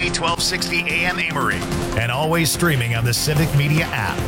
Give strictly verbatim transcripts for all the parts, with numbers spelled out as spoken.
K twelve sixty A M Amory, and always streaming on the Civic Media app.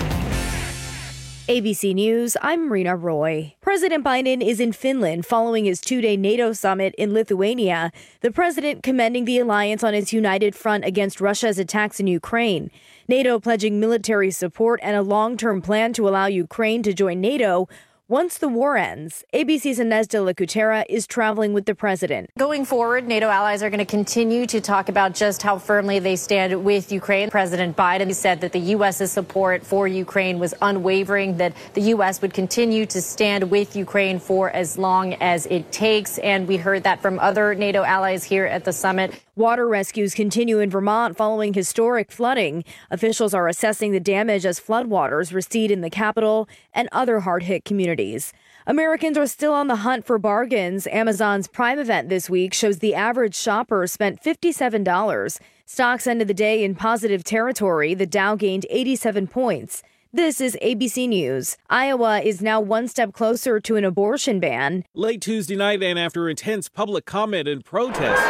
A B C News, I'm Rena Roy. President Biden is in Finland following his two-day NATO summit in Lithuania, the president commending the alliance on its united front against Russia's attacks in Ukraine. NATO pledging military support and a long-term plan to allow Ukraine to join NATO once the war ends. A B C's Inez de la Cuchera is traveling with the president. Going forward, NATO allies are going to continue to talk about just how firmly they stand with Ukraine. President Biden said that the U S's support for Ukraine was unwavering, that the U S would continue to stand with Ukraine for as long as it takes. And we heard that from other NATO allies here at the summit. Water rescues continue in Vermont following historic flooding. Officials are assessing the damage as floodwaters recede in the capital and other hard-hit communities. Americans are still on the hunt for bargains. Amazon's Prime event this week shows the average shopper spent fifty-seven dollars. Stocks ended the day in positive territory. The Dow gained eighty-seven points. This is A B C News. Iowa is now one step closer to an abortion ban. Late Tuesday night, and after intense public comment and protest,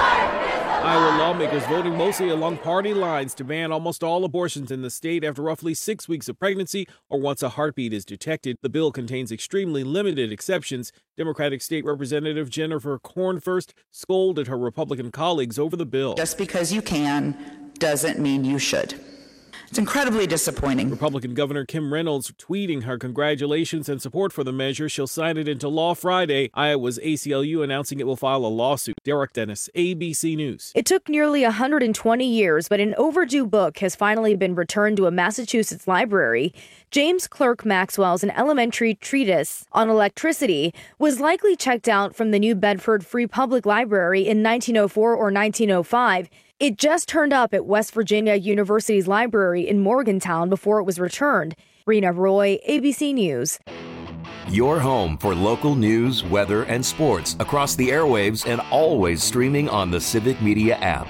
Iowa lawmakers voting mostly along party lines to ban almost all abortions in the state after roughly six weeks of pregnancy or once a heartbeat is detected. The bill contains extremely limited exceptions. Democratic State Representative Jennifer Cornfirst scolded her Republican colleagues over the bill. Just because you can doesn't mean you should. It's incredibly disappointing. Republican Governor Kim Reynolds tweeting her congratulations and support for the measure. She'll sign it into law Friday. Iowa's A C L U announcing it will file a lawsuit. Derek Dennis, A B C News. It took nearly one hundred twenty years, but an overdue book has finally been returned to a Massachusetts library. James Clerk Maxwell's An Elementary Treatise on Electricity was likely checked out from the New Bedford Free Public Library in nineteen oh four or nineteen oh five. It just turned up at West Virginia University's library in Morgantown before it was returned. Rena Roy, A B C News. Your home for local news, weather, and sports across the airwaves and always streaming on the Civic Media app.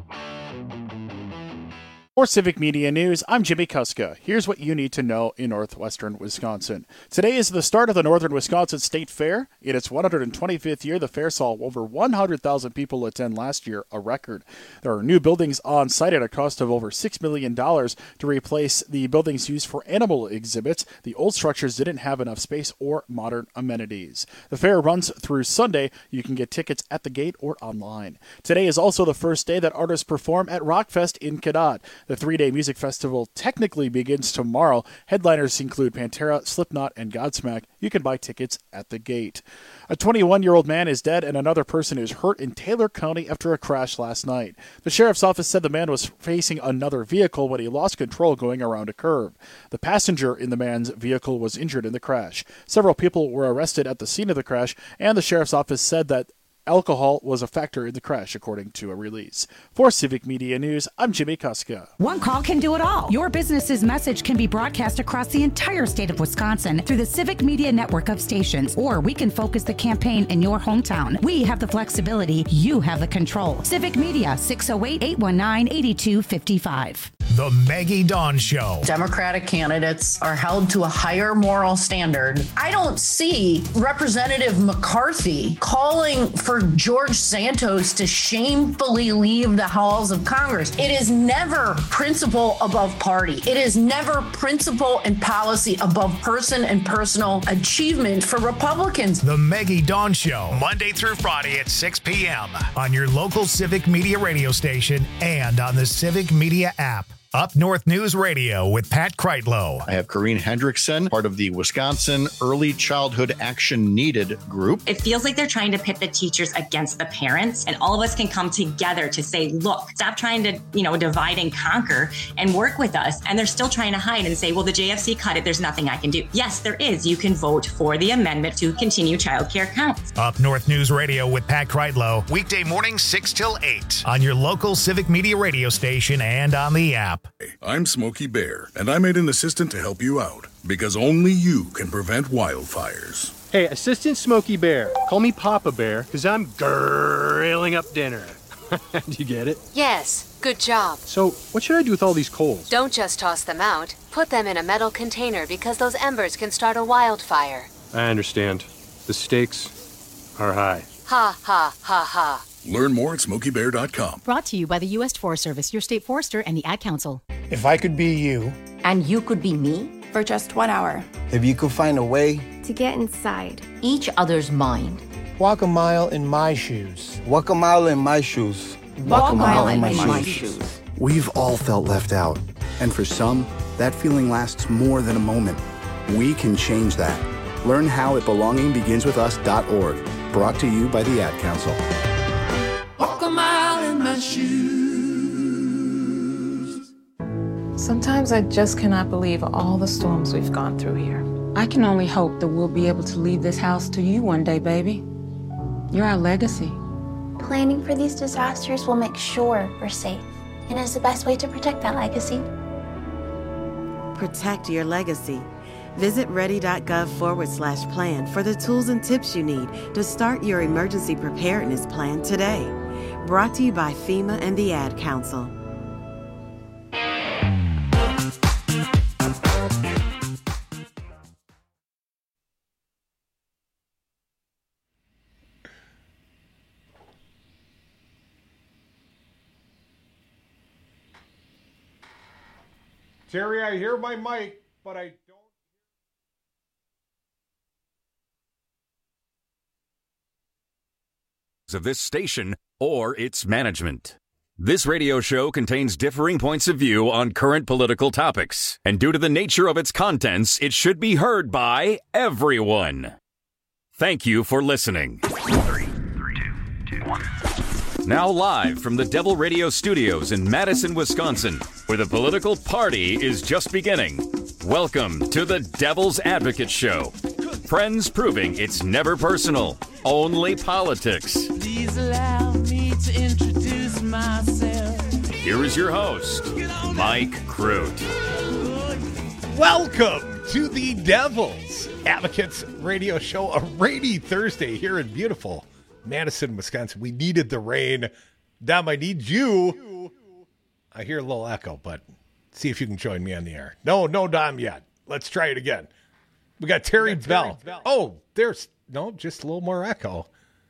For Civic Media News, I'm Jimmy Kuska. Here's what you need to know in northwestern Wisconsin. Today is the start of the Northern Wisconsin State Fair. In its one hundred twenty-fifth year, the fair saw over one hundred thousand people attend last year, a record. There are new buildings on site at a cost of over six million dollars to replace the buildings used for animal exhibits. The old structures didn't have enough space or modern amenities. The fair runs through Sunday. You can get tickets at the gate or online. Today is also the first day that artists perform at Rockfest in Cadott. The three-day music festival technically begins tomorrow. Headliners include Pantera, Slipknot, and Godsmack. You can buy tickets at the gate. A twenty-one-year-old man is dead and another person is hurt in Taylor County after a crash last night. The sheriff's office said the man was facing another vehicle when he lost control going around a curve. The passenger in the man's vehicle was injured in the crash. Several people were arrested at the scene of the crash, and the sheriff's office said that alcohol was a factor in the crash, according to a release. For Civic Media News, I'm Jimmy Kuska. One call can do it all. Your business's message can be broadcast across the entire state of Wisconsin through the Civic Media network of stations, or we can focus the campaign in your hometown. We have the flexibility. You have the control. Civic Media, six oh eight, eight one nine, eight two five five. The Maggie Dawn Show. Democratic candidates are held to a higher moral standard. I don't see Representative McCarthy calling for George Santos to shamefully leave the halls of Congress. It is never principle above party. It is never principle and policy above person and personal achievement for Republicans. The Maggie Dawn Show, Monday through Friday at six p.m. on your local Civic Media radio station and on the Civic Media app. Up North News Radio with Pat Kreitlow. I have Corrine Hendrickson, part of the Wisconsin Early Childhood Action Needed group. It feels like they're trying to pit the teachers against the parents, and all of us can come together to say, look, stop trying to, you know, divide and conquer and work with us. And they're still trying to hide and say, well, the J F C cut it. There's nothing I can do. Yes, there is. You can vote for the amendment to continue childcare counts. Up North News Radio with Pat Kreitlow, weekday mornings six till eight on your local Civic Media radio station and on the app. I'm Smokey Bear, and I made an assistant to help you out, because only you can prevent wildfires. Hey, Assistant Smokey Bear, call me Papa Bear, because I'm grilling up dinner. Do you get it? Yes, good job. So, what should I do with all these coals? Don't just toss them out. Put them in a metal container, because those embers can start a wildfire. I understand. The stakes are high. Ha, ha, ha, ha. Learn more at smokey bear dot com. Brought to you by the U S Forest Service, your state forester, and the Ad Council. If I could be you. And you could be me for just one hour. If you could find a way to get inside each other's mind. Walk a mile in my shoes. Walk a mile in my shoes. Walk, Walk a mile, mile in, in my, my shoes. shoes. We've all felt left out. And for some, that feeling lasts more than a moment. We can change that. Learn how at belonging begins with us dot org. Brought to you by the Ad Council. Walk a mile in my shoes. Sometimes I just cannot believe all the storms we've gone through here. I can only hope that we'll be able to leave this house to you one day, baby. You're our legacy. Planning for these disasters will make sure we're safe, and is the best way to protect that legacy. Protect your legacy. Visit ready.gov forward slash plan for the tools and tips you need to start your emergency preparedness plan today. Brought to you by FEMA and the Ad Council. Terry, I hear my mic, but I don't. Of this station or its management. This radio show contains differing points of view on current political topics, and due to the nature of its contents, it should be heard by everyone. Thank you for listening. Three, three, two, two, one. Now live from the Devil Radio Studios in Madison, Wisconsin, where the political party is just beginning. Welcome to the Devil's Advocate Show. Friends proving it's never personal, only politics. Please allow me to introduce myself. Here is your host, Mike Crute. Welcome to the Devil's Advocates Radio Show, a rainy Thursday here in beautiful Madison, Wisconsin. We needed the rain. Dom, I need you. I hear a little echo, but see if you can join me on the air. No, no Dom yet. Let's try it again. We got Terry, we got Terry Bell. Bell. Oh, there's no, just a little more echo.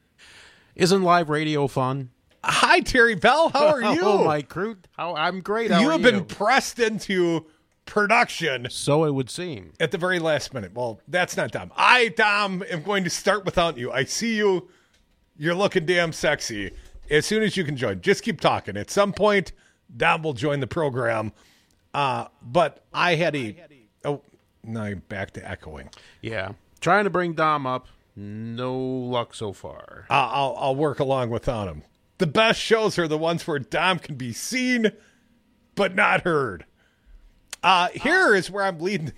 Isn't live radio fun? Hi, Terry Bell. How are you? Oh, Mike Crute. How I'm great. How you are have you? been pressed into production. So it would seem. At the very last minute. Well, that's not Dom. I, Dom, am going to start without you. I see you. You're looking damn sexy. As soon as you can join, just keep talking. At some point, Dom will join the program. Uh, but I had a... Oh, now I'm back to echoing. Yeah. Trying to bring Dom up. No luck so far. Uh, I'll, I'll work along without him. The best shows are the ones where Dom can be seen, but not heard. Uh, here is where I'm leading.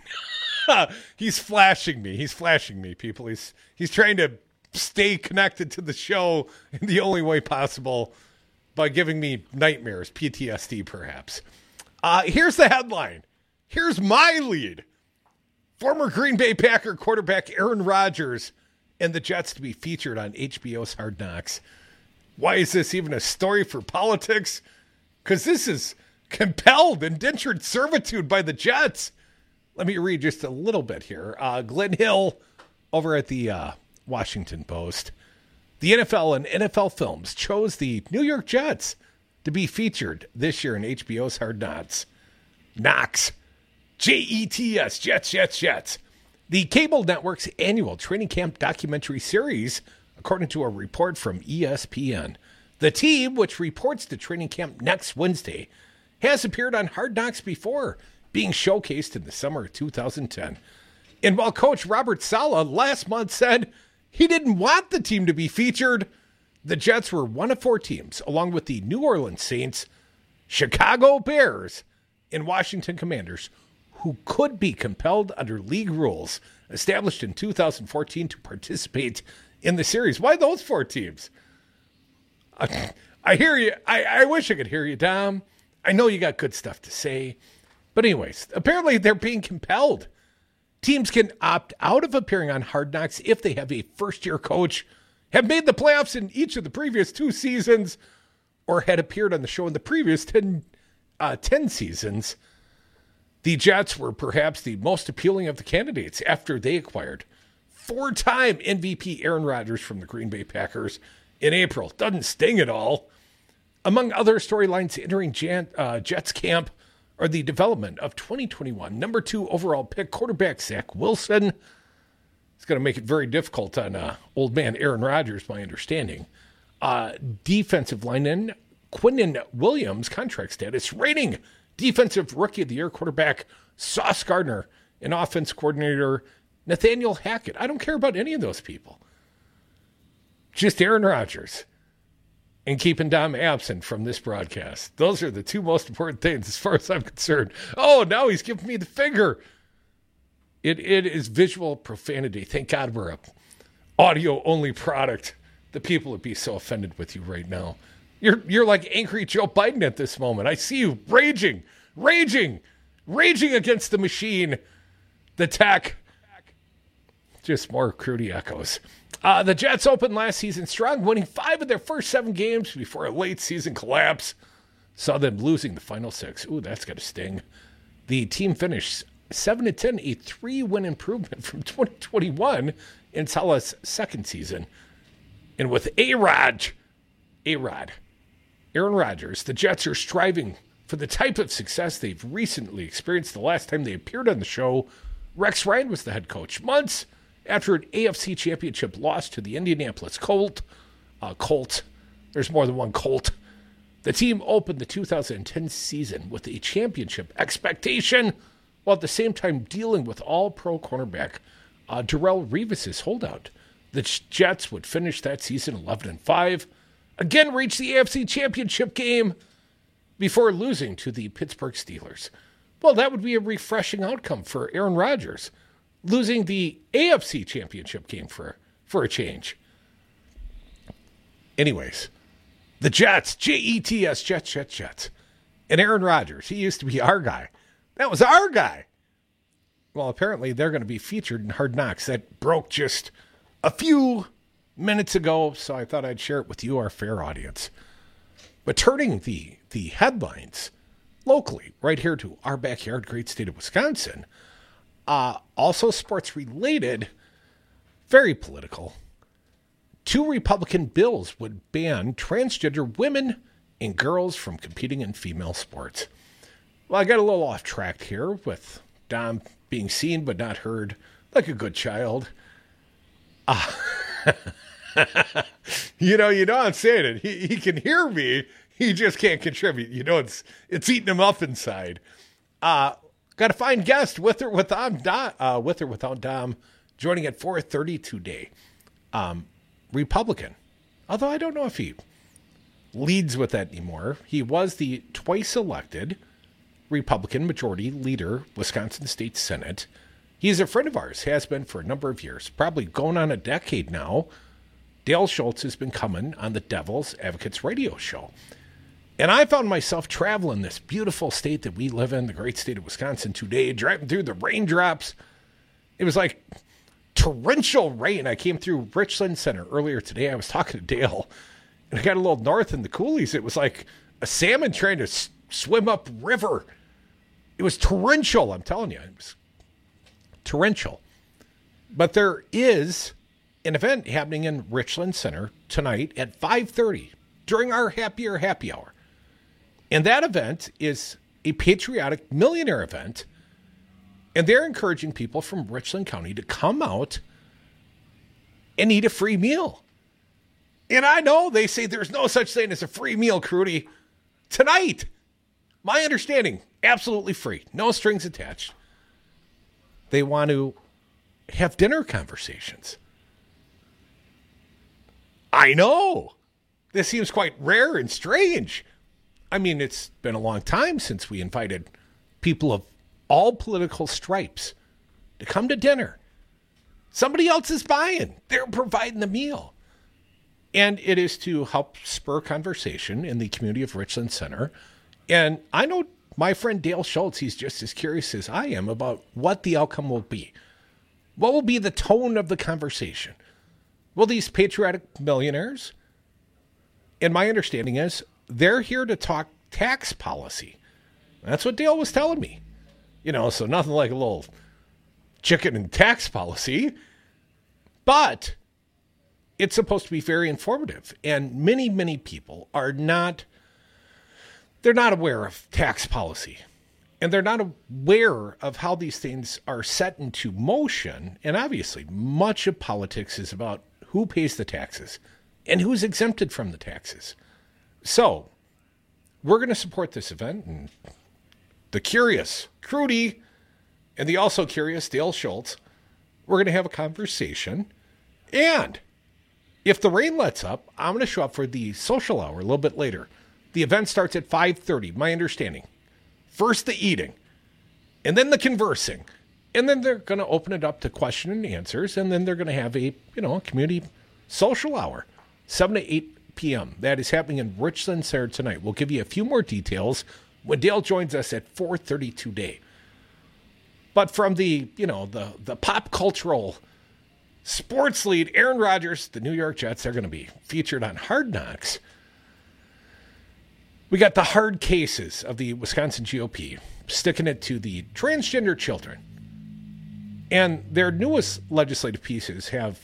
He's flashing me. He's flashing me, people. He's he's trying to stay connected to the show in the only way possible by giving me nightmares, P T S D perhaps. Uh, here's the headline. Here's my lead. Former Green Bay Packer quarterback Aaron Rodgers and the Jets to be featured on H B O's Hard Knocks. Why is this even a story for politics? Because this is compelled indentured servitude by the Jets. Let me read just a little bit here. Uh, Glenn Hill over at the uh, Washington Post. The N F L and N F L Films chose the New York Jets to be featured this year in H B O's Hard Knocks. Knocks. J E T S, Jets, Jets, Jets. The cable network's annual training camp documentary series, according to a report from E S P N. The team, which reports to training camp next Wednesday, has appeared on Hard Knocks before, being showcased in the summer of two thousand ten. And while Coach Robert Saleh last month said he didn't want the team to be featured, the Jets were one of four teams, along with the New Orleans Saints, Chicago Bears, and Washington Commanders, who could be compelled under league rules established in two thousand fourteen to participate in the series. Why those four teams? I, I hear you. I, I wish I could hear you, Dom. I know you got good stuff to say. But anyways, apparently they're being compelled. Teams can opt out of appearing on Hard Knocks if they have a first-year coach, have made the playoffs in each of the previous two seasons, or had appeared on the show in the previous ten, uh, ten seasons. The Jets were perhaps the most appealing of the candidates after they acquired four-time M V P Aaron Rodgers from the Green Bay Packers in April. Doesn't sting at all. Among other storylines entering Jan, uh, Jets camp are the development of twenty twenty-one number two overall pick quarterback Zach Wilson. It's going to make it very difficult on uh, old man Aaron Rodgers, my understanding. Uh, defensive lineman Quinnen Williams, contract status, rating defensive rookie of the year quarterback Sauce Gardner, and offense coordinator Nathaniel Hackett. I don't care about any of those people. Just Aaron Rodgers. And keeping Dom absent from this broadcast. Those are the two most important things as far as I'm concerned. Oh, now he's giving me the finger. It It is visual profanity. Thank God we're a audio-only product. The people would be so offended with you right now. You're you're like angry Joe Biden at this moment. I see you raging, raging, raging against the machine, the tech. Just more Crudy echoes. Uh, the Jets opened last season strong, winning five of their first seven games before a late season collapse. Saw them losing the final six. Ooh, that's got to sting. The team finished seven to ten, a three-win improvement from twenty twenty-one in Salah's second season. And with A-Rod, A-Rod, Aaron Rodgers, the Jets are striving for the type of success they've recently experienced. The last time they appeared on the show, Rex Ryan was the head coach. Months after an A F C Championship loss to the Indianapolis Colt, uh, Colt, there's more than one Colt, the team opened the two thousand ten season with a championship expectation, while at the same time dealing with all-pro cornerback uh, Darrelle Revis' holdout. The Jets would finish that season eleven and five, again reach the A F C Championship game before losing to the Pittsburgh Steelers. Well, that would be a refreshing outcome for Aaron Rodgers. Losing the A F C Championship game for, for a change. Anyways, the Jets, J E T S, Jets, Jets, Jets. And Aaron Rodgers, he used to be our guy. That was our guy. Well, apparently they're going to be featured in Hard Knocks. That broke just a few minutes ago, so I thought I'd share it with you, our fair audience. But turning the, the headlines locally, right here to our backyard, great state of Wisconsin, Uh, also sports-related, very political. Two Republican bills would ban transgender women and girls from competing in female sports. Well, I got a little off track here with Dom being seen but not heard like a good child. Uh, you know, you know I'm saying it. He, he can hear me. He just can't contribute. You know, it's it's eating him up inside. Uh Got a fine guest with or without Dom, uh, with or without Dom, joining at four thirty today. Um, Republican, although I don't know if he leads with that anymore. He was the twice elected Republican majority leader, Wisconsin State Senate. He's a friend of ours, has been for a number of years, probably going on a decade now. Dale Schultz has been coming on the Devil's Advocates radio show. And I found myself traveling this beautiful state that we live in, the great state of Wisconsin today, driving through the raindrops. It was like torrential rain. I came through Richland Center earlier today. I was talking to Dale, and I got a little north in the coulees. It was like a salmon trying to s- swim up river. It was torrential, I'm telling you. It was torrential. But there is an event happening in Richland Center tonight at five thirty during our Happier Happy Hour. And that event is a patriotic millionaire event. And they're encouraging people from Richland County to come out and eat a free meal. And I know they say there's no such thing as a free meal, Crudy. Tonight, my understanding, absolutely free. No strings attached. They want to have dinner conversations. I know. This seems quite rare and strange. I mean, it's been a long time since we invited people of all political stripes to come to dinner. Somebody else is buying. They're providing the meal. And it is to help spur conversation in the community of Richland Center. And I know my friend Dale Schultz, he's just as curious as I am about what the outcome will be. What will be the tone of the conversation? Will these patriotic millionaires, and my understanding is, they're here to talk tax policy. That's what Dale was telling me. You know, so nothing like a little chicken and tax policy. But It's supposed to be very informative. And many, many people are not, they're not aware of tax policy. And they're not aware of how these things are set into motion. And obviously, much of politics is about who pays the taxes and who's exempted from the taxes. So, we're going to support this event. And the curious Crudy and the also curious Dale Schultz, we're going to have a conversation. And if the rain lets up, I'm going to show up for the social hour a little bit later. The event starts at five thirty, my understanding. First the eating, and then the conversing. And then they're going to open it up to question and answers, and then they're going to have a, you know, a community social hour, seven to eight p.m. That is happening in Richland Center tonight. We'll give you a few more details when Dale joins us at four thirty today. But from the, you know, the, the pop cultural sports lead, Aaron Rodgers, the New York Jets, they're going to be featured on Hard Knocks. We got the hard cases of the Wisconsin G O P, sticking it to the transgender children. And their newest legislative pieces have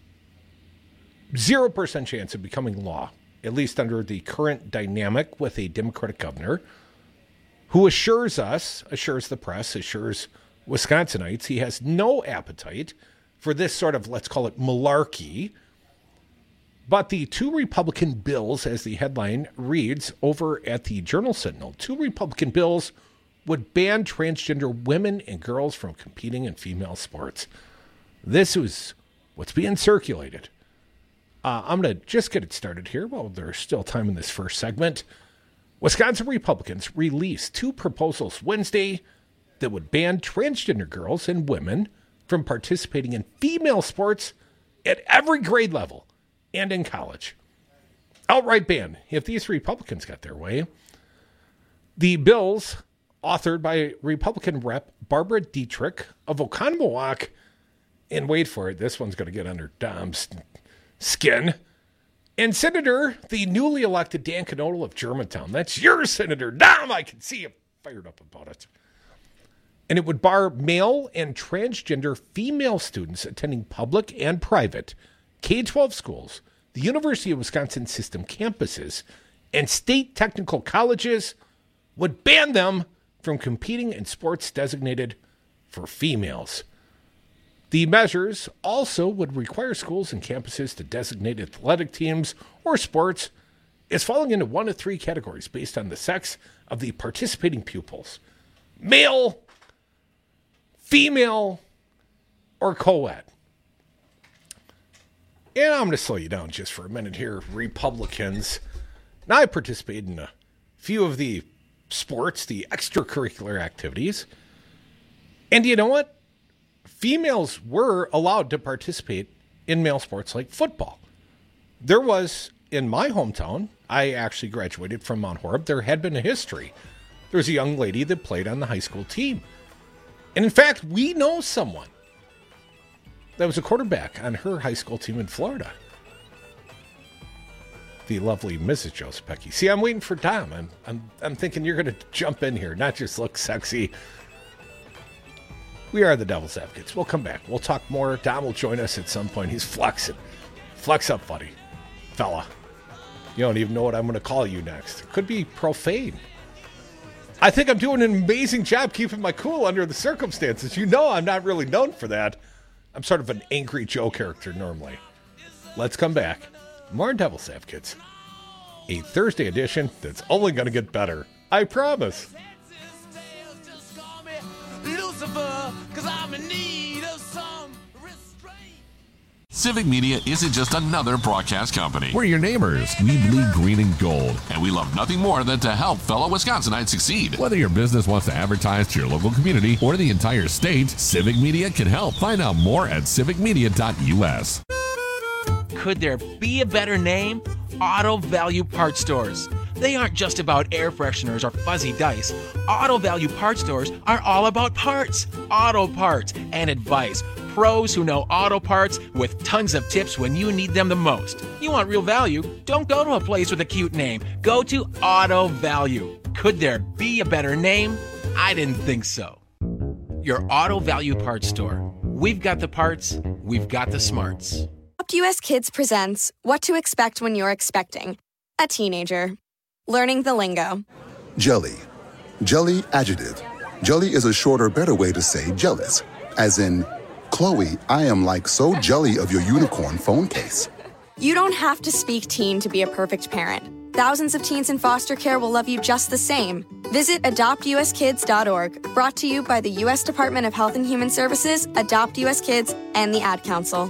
zero percent chance of becoming law, at least under the current dynamic with a Democratic governor who assures us, assures the press, assures Wisconsinites he has no appetite for this sort of, let's call it, malarkey. But the two Republican bills, as the headline reads over at the Journal-Sentinel, two Republican bills would ban transgender women and girls from competing in female sports. This is what's being circulated. Uh, I'm going to just get it started here while there's still time in this first segment. Wisconsin Republicans released two proposals Wednesday that would ban transgender girls and women from participating in female sports at every grade level and in college. Outright ban, if these Republicans got their way. The bills, authored by Republican Rep Barbara Dietrich of Oconomowoc, and wait for it, this one's going to get under Dom's skin, and Senator, the newly elected Dan Knodel of Germantown. That's your Senator. Dom, I can see you fired up about it. And it would bar male and transgender female students attending public and private K twelve schools, the University of Wisconsin system campuses, and state technical colleges, would ban them from competing in sports designated for females. The measures also would require schools and campuses to designate athletic teams or sports as falling into one of three categories based on the sex of the participating pupils: male, female, or co-ed. And I'm going to slow you down just for a minute here, Republicans. Now, I participated in a few of the sports, the extracurricular activities. And you know what? Females were allowed to participate in male sports like football. There was, in my hometown, I actually graduated from Mount Horeb, there had been a history. There was a young lady that played on the high school team. And in fact, we know someone that was a quarterback on her high school team in Florida. The lovely Missus Joseph Pecky. See, I'm waiting for Dom. I'm, I'm, I'm thinking you're going to jump in here, not just look sexy. We are the Devil's Advocates. We'll come back. We'll talk more. Dom will join us at some point. He's flexing. Flex up, buddy. Fella. You don't even know what I'm going to call you next. It could be profane. I think I'm doing an amazing job keeping my cool under the circumstances. You know I'm not really known for that. I'm sort of an angry Joe character normally. Let's come back. More Devil's Advocates. A Thursday edition that's only going to get better. I promise. Civic Media isn't just another broadcast company. We're your neighbors. We bleed green and gold. And we love nothing more than to help fellow Wisconsinites succeed. Whether your business wants to advertise to your local community or the entire state, Civic Media can help. Find out more at civic media dot u s. Could there be a better name? Auto Value Parts Stores. They aren't just about air fresheners or fuzzy dice. Auto Value Parts Stores are all about parts, auto parts, and advice. Pros who know auto parts with tons of tips when you need them the most. You want real value? Don't go to a place with a cute name. Go to Auto Value. Could there be a better name? I didn't think so. Your Auto Value Parts Store. We've got the parts, we've got the smarts. Adopt U S Kids presents What to Expect When You're Expecting a Teenager. Learning the lingo. Jelly. Jelly adjective. Jelly is a shorter, better way to say jealous. As in, Chloe, I am like so jelly of your unicorn phone case. You don't have to speak teen to be a perfect parent. Thousands of teens in foster care will love you just the same. Visit adopt u s kids dot org, brought to you by the U S Department of Health and Human Services, Adopt U S Kids, and the Ad Council.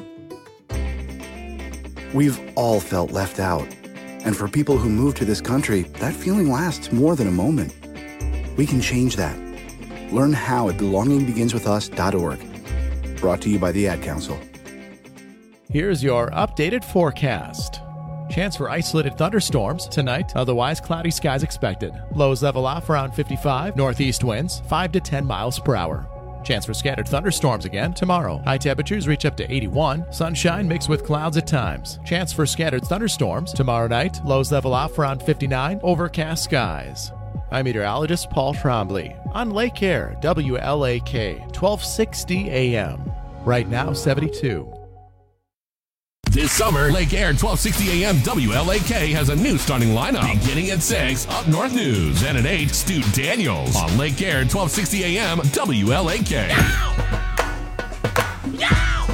We've all felt left out. And for people who move to this country, that feeling lasts more than a moment. We can change that. Learn how at belonging begins with us dot org. Brought to you by the Ad Council. Here's your updated forecast. Chance for isolated thunderstorms tonight, otherwise cloudy skies expected. Lows level off around fifty-five, northeast winds five to ten miles per hour. Chance for scattered thunderstorms again tomorrow. High temperatures reach up to eighty-one, sunshine mixed with clouds at times. Chance for scattered thunderstorms tomorrow night, lows level off around fifty-nine, overcast skies. I'm meteorologist Paul Trombley on Lake Air, W L A K, twelve sixty A M. Right now, seventy-two. This summer, Lake Air twelve sixty A M W L A K has a new starting lineup. Beginning at six, Up North News. And at eight, Stu Daniels. On Lake Air twelve sixty A M W L A K. Yow! Yow!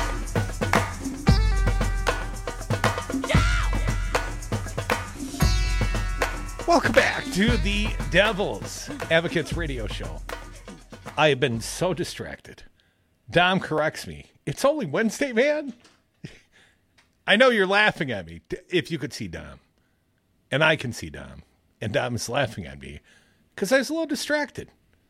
Welcome back to the Devil's Advocates radio show. I have been so distracted. Dom corrects me. It's only Wednesday, man. I know you're laughing at me, if you could see Dom. And I can see Dom. And Dom is laughing at me because I was a little distracted.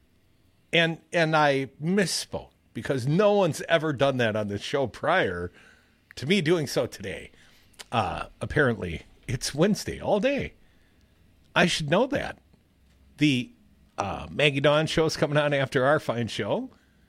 And and I misspoke because no one's ever done that on this show prior to me doing so today. Uh, apparently, it's Wednesday all day. I should know that. The uh, Maggie Dawn show is coming on after our fine show.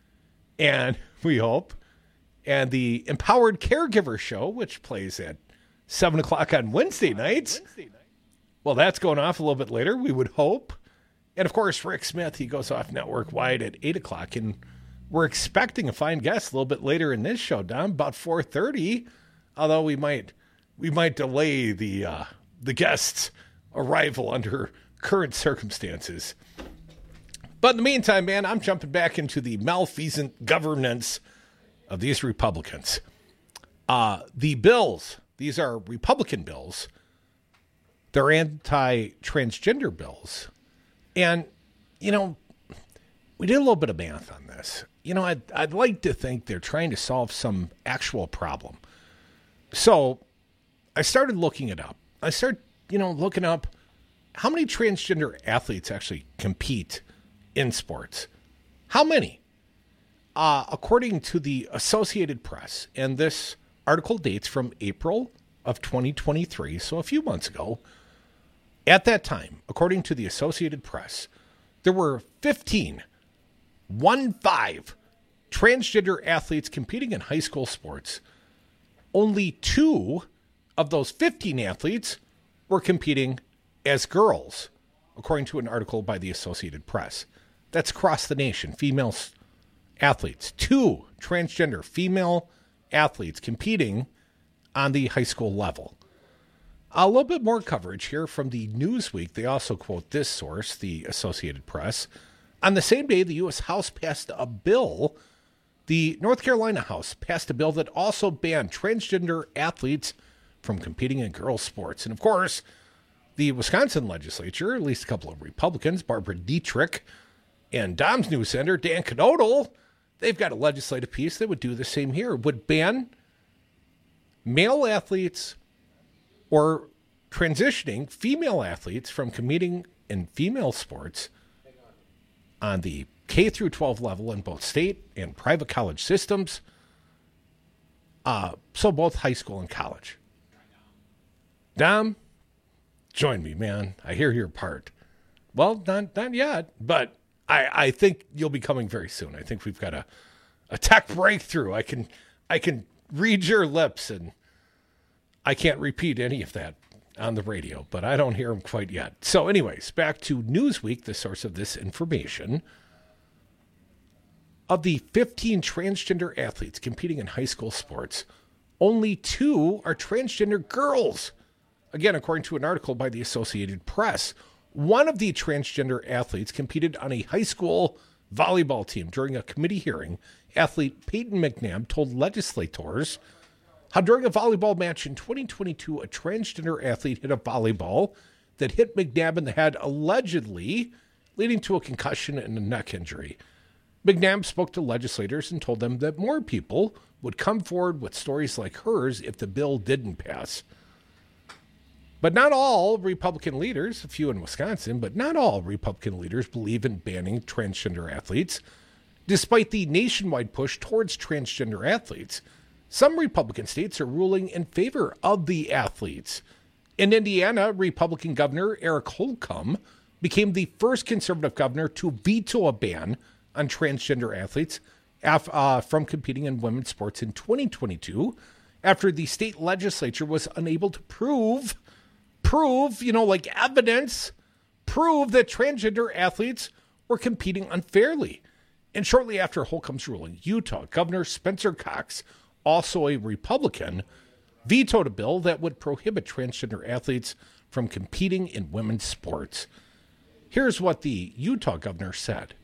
And we hope. And the Empowered Caregiver Show, which plays at seven o'clock on Wednesday nights. Wednesday night. Well, that's going off a little bit later, we would hope. And, of course, Rick Smith, he goes off network-wide at eight o'clock. And we're expecting a fine guest a little bit later in this show, Dom, about four thirty. Although we might we might delay the uh, the guest's arrival under current circumstances. But in the meantime, man, I'm jumping back into the malfeasant governance of these Republicans. Uh, the bills, these are Republican bills. They're anti-transgender bills. And, you know, we did a little bit of math on this. You know, I'd, I'd like to think they're trying to solve some actual problem. So I started looking it up. I started, you know, looking up how many transgender athletes actually compete in sports. How many? Uh, according to the Associated Press, and this article dates from April of twenty twenty-three, so a few months ago. At that time, according to the Associated Press, there were fifteen, one five, transgender athletes competing in high school sports. Only two of those fifteen athletes were competing as girls, according to an article by the Associated Press. That's across the nation, female athletes. Two transgender female athletes competing on the high school level. A little bit more coverage here from the Newsweek. They also quote this source, the Associated Press. On the same day, the U S House passed a bill. The North Carolina House passed a bill that also banned transgender athletes from competing in girls' sports. And of course, the Wisconsin legislature, at least a couple of Republicans, Barbara Dietrich and Dom's news center, Dan Knodel, they've got a legislative piece that would do the same here. Would ban male athletes or transitioning female athletes from competing in female sports on the K through twelve level in both state and private college systems. Uh, so both high school and college. Dom, join me, man. I hear you're part. Well, not not yet, but I, I think you'll be coming very soon. I think we've got a, a tech breakthrough. I can I can read your lips, and I can't repeat any of that on the radio, but I don't hear them quite yet. So anyways, back to Newsweek, the source of this information. Of the fifteen transgender athletes competing in high school sports, Only two are transgender girls. Again, according to an article by the Associated Press, one of the transgender athletes competed on a high school volleyball team. During a committee hearing, athlete Peyton McNabb told legislators how during a volleyball match in twenty twenty-two, a transgender athlete hit a volleyball that hit McNabb in the head, allegedly leading to a concussion and a neck injury. McNabb spoke to legislators and told them that more people would come forward with stories like hers if the bill didn't pass. But not all Republican leaders, a few in Wisconsin, but not all Republican leaders believe in banning transgender athletes. Despite the nationwide push towards transgender athletes, some Republican states are ruling in favor of the athletes. In Indiana, Republican Governor Eric Holcomb became the first conservative governor to veto a ban on transgender athletes af- uh, from competing in women's sports in twenty twenty-two after the state legislature was unable to prove, prove, you know, like evidence, prove that transgender athletes were competing unfairly. And shortly after Holcomb's ruling, Utah Governor Spencer Cox, also a Republican, vetoed a bill that would prohibit transgender athletes from competing in women's sports. Here's what the Utah governor said.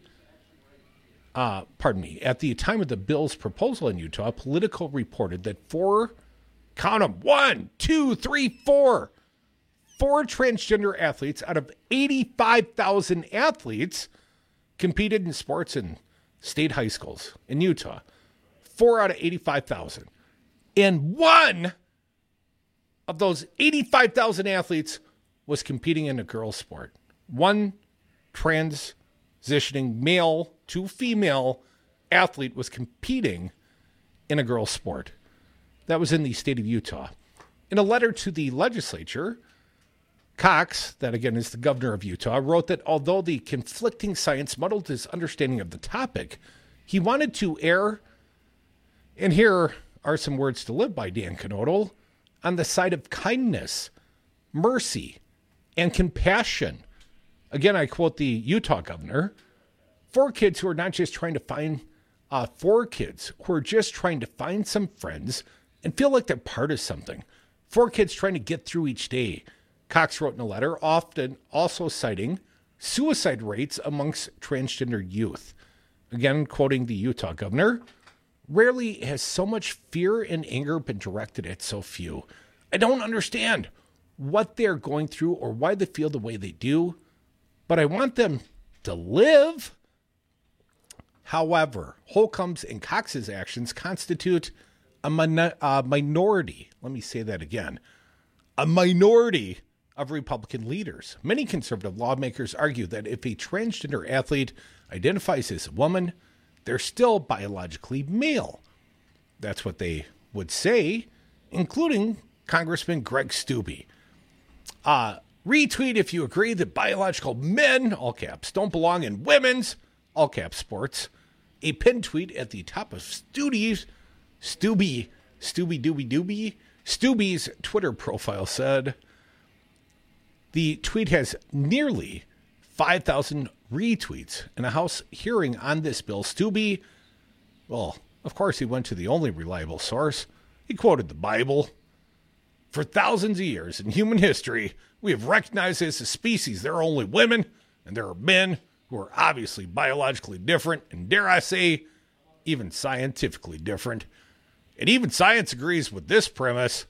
Uh, pardon me. At the time of the bill's proposal in Utah, Politico reported that four, count them, one, two, three, four, four transgender athletes out of eighty-five thousand athletes competed in sports in state high schools in Utah. Four out of eighty-five thousand. And one of those eighty-five thousand athletes was competing in a girls' sport. One transitioning male to female athlete was competing in a girls' sport. That was in the state of Utah. In a letter to the legislature, Cox, that again is the governor of Utah, wrote that although the conflicting science muddled his understanding of the topic, he wanted to err, and here are some words to live by, Dan Knodel, on the side of kindness, mercy, and compassion. Again, I quote the Utah governor, four kids who are not just trying to find, uh, four kids who are just trying to find some friends and feel like they're part of something. Four kids trying to get through each day. Cox wrote in a letter, often also citing suicide rates amongst transgender youth. Again, quoting the Utah governor, rarely has so much fear and anger been directed at so few. I don't understand what they're going through or why they feel the way they do, but I want them to live. However, Holcomb's and Cox's actions constitute a, min- a minority. Let me say that again. A minority of Republican leaders. Many conservative lawmakers argue that if a transgender athlete identifies as a woman, they're still biologically male. That's what they would say, including Congressman Greg Steube. Uh, retweet if you agree that biological men, all caps, don't belong in women's, all caps, sports. A pinned tweet at the top of Steube's, Steube, Steube Doobie Doobie, Steube's Twitter profile said, the tweet has nearly five thousand retweets. In a House hearing on this bill, Steube, well, of course he went to the only reliable source. He quoted the Bible. For thousands of years in human history, we have recognized as a species there are only women and there are men who are obviously biologically different and, dare I say, even scientifically different. And even science agrees with this premise.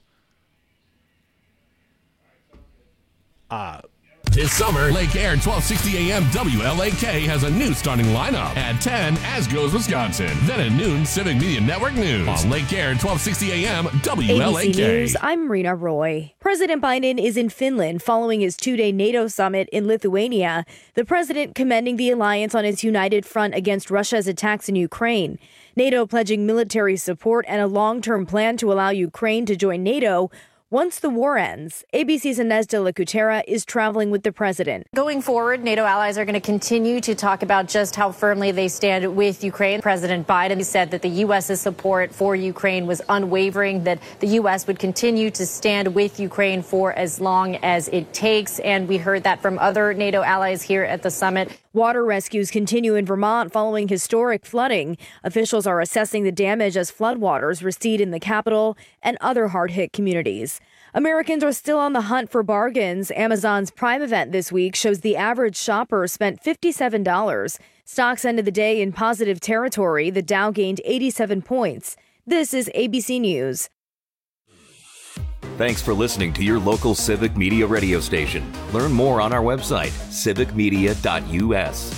Uh, This summer, Lake Air twelve sixty A M W L A K has a new starting lineup. At ten, As Goes Wisconsin. Then at noon, Civic Media Network News. On Lake Air twelve sixty A M W L A K. A B C News, I'm Rena Roy. President Biden is in Finland following his two-day NATO summit in Lithuania. The president commending the alliance on its united front against Russia's attacks in Ukraine. NATO pledging military support and a long-term plan to allow Ukraine to join NATO, Once the war ends, A B C's Inez de la Cuchera is traveling with the president. Going forward, NATO allies are going to continue to talk about just how firmly they stand with Ukraine. President Biden said that the U S's support for Ukraine was unwavering, that the U S would continue to stand with Ukraine for as long as it takes. And we heard that from other NATO allies here at the summit. Water rescues continue in Vermont following historic flooding. Officials are assessing the damage as floodwaters recede in the capital and other hard-hit communities. Americans are still on the hunt for bargains. Amazon's Prime event this week shows the average shopper spent fifty-seven dollars. Stocks ended the day in positive territory. The Dow gained eighty-seven points. This is A B C News. Thanks for listening to your local Civic Media radio station. Learn more on our website, civic media dot u s.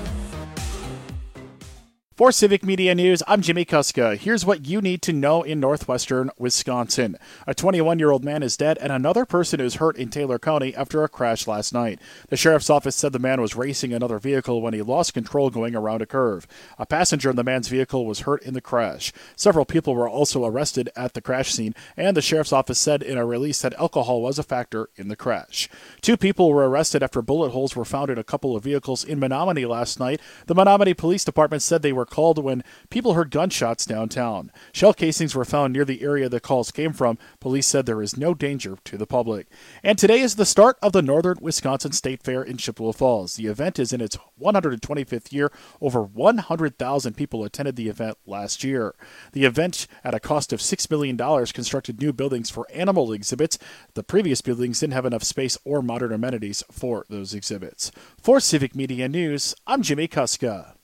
For Civic Media News, I'm Jimmy Kuska. Here's what you need to know in northwestern Wisconsin. A twenty-one-year-old man is dead and another person is hurt in Taylor County after a crash last night. The sheriff's office said the man was racing another vehicle when he lost control going around a curve. A passenger in the man's vehicle was hurt in the crash. Several people were also arrested at the crash scene, and the sheriff's office said in a release that alcohol was a factor in the crash. Two people were arrested after bullet holes were found in a couple of vehicles in Menominee last night. The Menominee Police Department said they were called when people heard gunshots downtown. Shell casings were found near the area the calls came from. Police said there is no danger to the public. And today is the start of the Northern Wisconsin State Fair in Chippewa Falls. The event is in its one hundred twenty-fifth year. Over one hundred thousand people attended the event last year. The event, at a cost of six million dollars, constructed new buildings for animal exhibits. The previous buildings didn't have enough space or modern amenities for those exhibits. For Civic Media News, I'm Jimmy Kuska.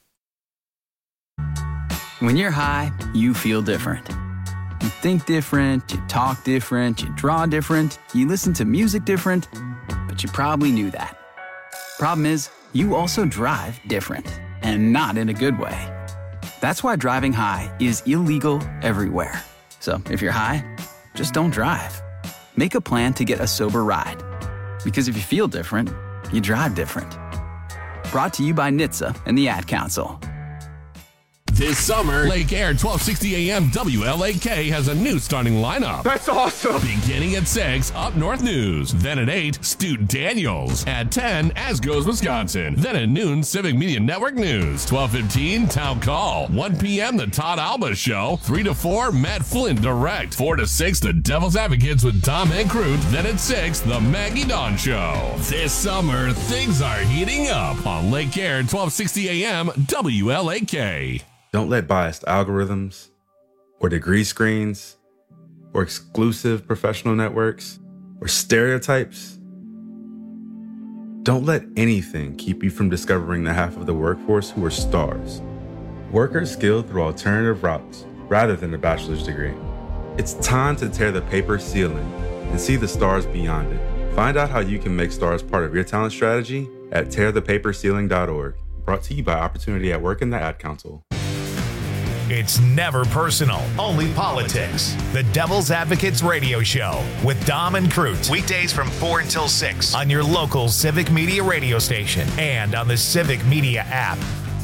When you're high, you feel different. You think different, you talk different, you draw different, you listen to music different, but you probably knew that. Problem is, you also drive different, and not in a good way. That's why driving high is illegal everywhere. So if you're high, just don't drive. Make a plan to get a sober ride. Because if you feel different, you drive different. Brought to you by N H T S A and the Ad Council. This summer, Lake Air twelve sixty A M W L A K has a new starting lineup. That's awesome! Beginning at six, Up North News. Then at eight, Stu Daniels. At ten, As Goes Wisconsin. Then at noon, Civic Media Network News. twelve fifteen, Town Call. one p.m., The Todd Alba Show. three to four, Matt Flynn Direct. four to six, The Devil's Advocates with Tom and Crute. Then at six, The Maggie Dawn Show. This summer, things are heating up on Lake Air twelve sixty A M W L A K. Don't let biased algorithms or degree screens or exclusive professional networks or stereotypes. Don't let anything keep you from discovering the half of the workforce who are stars. Workers skilled through alternative routes rather than a bachelor's degree. It's time to tear the paper ceiling and see the stars beyond it. Find out how you can make stars part of your talent strategy at tear the paper ceiling dot org. Brought to you by Opportunity at Work and the Ad Council. It's never personal, only politics. The Devil's Advocates Radio Show with Dom and Crute. Weekdays from four until six on your local Civic Media radio station and on the Civic Media app.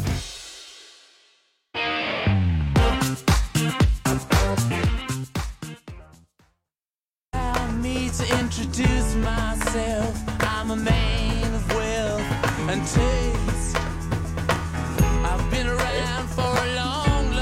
Allow me to introduce myself. I'm a man of wealth and taste. I've been around for a long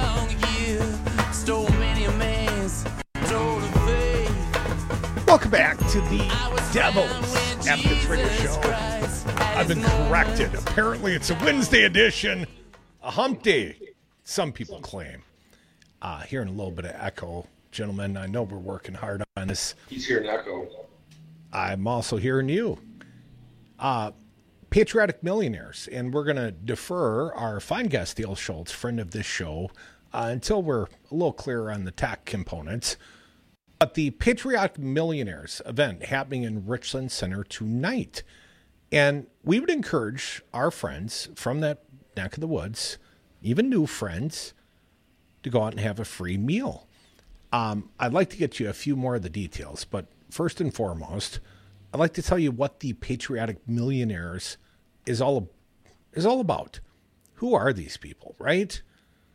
Welcome back to the Devil's Advocates Radio Show. I've been corrected. Apparently, it's a Wednesday edition, a hump day, some people claim. Uh, hearing a little bit of echo. Gentlemen, I know we're working hard on this. He's hearing echo. I'm also hearing you. Uh, Patriotic Millionaires, and we're going to defer our fine guest, Dale Schultz, friend of this show, uh, until we're a little clearer on the tech components. But the Patriotic Millionaires event happening in Richland Center tonight. And we would encourage our friends from that neck of the woods, even new friends, to go out and have a free meal. Um, I'd like to get you a few more of the details, but first and foremost, I'd like to tell you what the Patriotic Millionaires is all, is all about. Who are these people, right?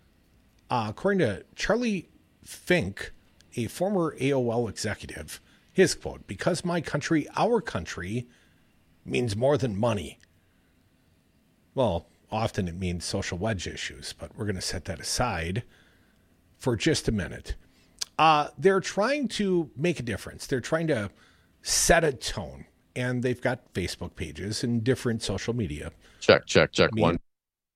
Uh, according to Charlie Fink, a former A O L executive His quote, "Because my country, our country, means more than money." Well, often it means social wedge issues, but we're going to set that aside for just a minute. Uh, they're trying to make a difference. They're trying to set a tone, and they've got Facebook pages and different social media. Check, check, check. Me- One.